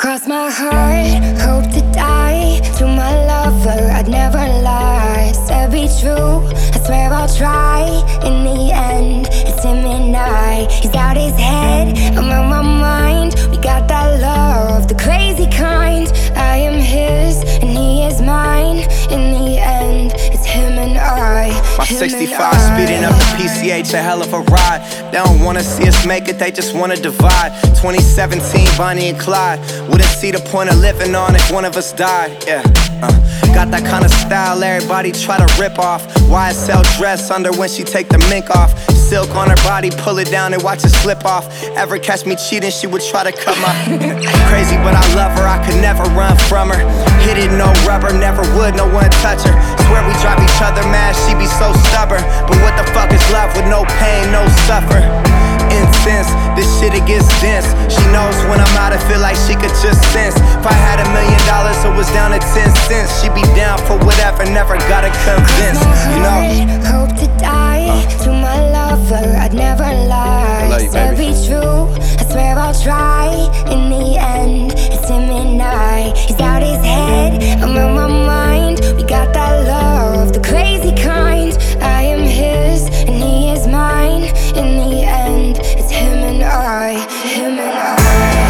Cross my heart, hope to die. To my lover, I'd never lie. Said be true, I swear I'll try. In the end, it's him and I. He's out his head, I'm on my mind. We got that love, the crazy kind. I am his, and he is mine. In the end, it's him and I. My 65 speeding up the PCH, a hell of a ride. They don't wanna see us make it, they just wanna divide. 2017, Bonnie and Clyde. Wouldn't see the point of living on if one of us died. Yeah, got that kind of style everybody try to rip off. YSL dress under when she take the mink off. Silk on her body, pull it down and watch it slip off. Ever catch me cheating, she would try to cut my crazy, but I love her, I could never run from her. Hit it, no rubber, never would, no one touch her. Swear we drive each other mad, she be so stubborn. But what the fuck is love with no pain, no suffer? Incense, this shit it gets dense. She knows when I'm out, I feel like she could just sense. If I had $1 million, it was down to 10 cents. She be down for whatever, never gotta convince, you know. Hope to die, to my lover, I'd never lie. I love you, Said baby. be true, I swear I'll try. In the end, it's him and I. He's out his head, I'm on my mind. We got that love, the crazy kind. I am his, and he is mine. In the end, it's him and I, him and I.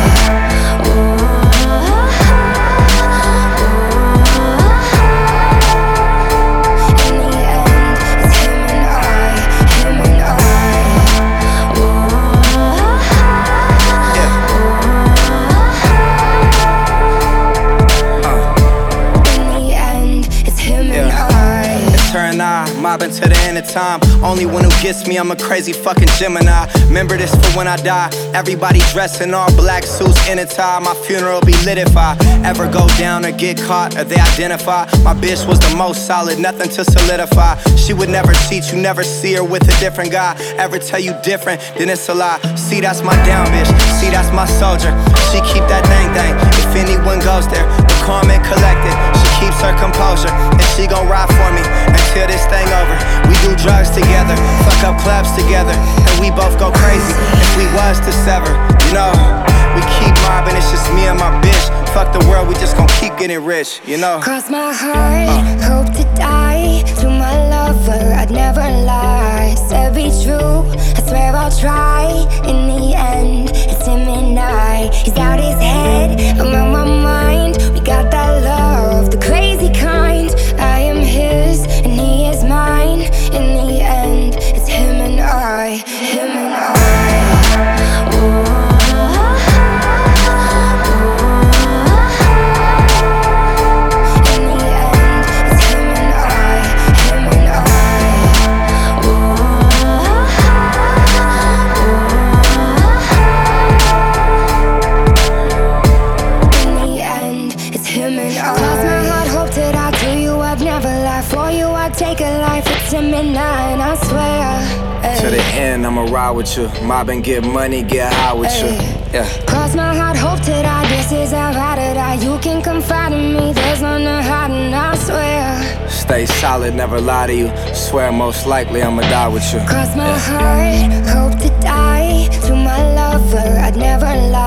Mobbing to the end of time. Only one who gets me, I'm a crazy fucking Gemini. Remember this for when I die. Everybody dressed in all black suits in a tie. My funeral be lit if I ever go down or get caught or they identify. My bitch was the most solid, nothing to solidify. She would never cheat, you never see her with a different guy. Ever tell you different, then it's a lie. See, that's my down bitch, see, that's my soldier. She keep that thing. If anyone goes there, the calm and collected. She keeps her composure, and she gon' ride for me until this thing over. We do drugs together, fuck up clubs together, and we both go crazy if we was to sever, you know. We keep mobbing, it's just me and my bitch. Fuck the world, we just gon' keep getting rich, you know. Cross my heart, hope to die. To my lover, I'd never lie. Said be true, I swear I'll try. In the end, it's him and I. He's out his head, I'm on my mind. We got that love, the crazy kind. I am his, and he is mine. In the end, it's him and I, him and I. Oh. Take a life, it's him and I swear. To the end, I'ma ride with you. Mob and get money, get high with you. Yeah. Cross my heart, hope to die. This is how I die. You can confide in me, there's none to hide, and I swear. Stay solid, never lie to you. Swear most likely I'ma die with you. Cross my heart, hope to die. To my lover, I'd never lie.